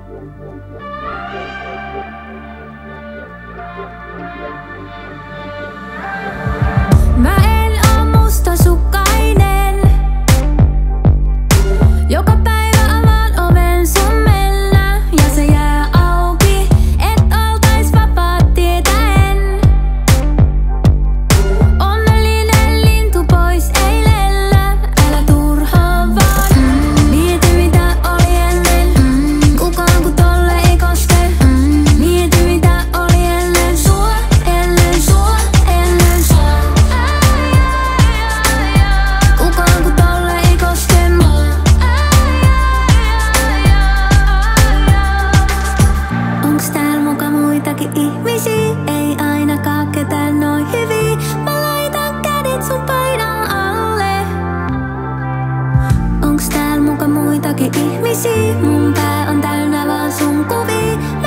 Mä en oo mustasukkainen. Joka päivä avaan oven sun mennä ja se jää auki, et oltais vapaat tietäen. Onnellinen lintu pois ei lellä, älä turhaan vaan. Mieti mitä oli ennen, kukaan ku tolle ei koske. Mieti mitä oli ennen sua, ennen sua, ennen sua. Kukaan ku tolle ei koske. Onks tääl muka muitakin ihmisiä? Ei ainakaan ketään noin hyviä. Mä laitan kädet sun paidan alle. Onks tääl muka muitakin ihmisiä? Mun pää on täynnä vaan sun kuvia.